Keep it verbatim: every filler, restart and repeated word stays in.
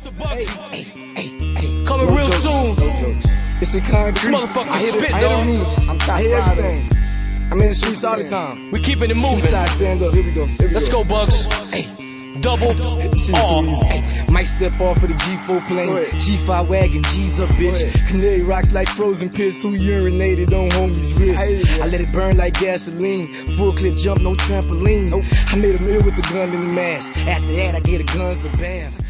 Hey, hey, hey, hey. Coming No real jokes, soon. No jokes. It's in concrete. This motherfucker I hit it, spit, I hit dog. the roots. I'm top I hit five, everything. I'm in the streets all the time. We keeping it moving. Eastside stand up. Here we go. Here we Let's go, Bugs. Hey, double Shit R. too easy. Hey, might step off of the G four Go plane. ahead. G five wagon, G's up, bitch. ahead. Canary rocks like frozen piss. Who urinated on homie's wrist? Hey, yeah. I let it burn like gasoline. Full clip jump, no trampoline. Nope. I made a meal with the gun in the mask. After that, I gave the guns a bath.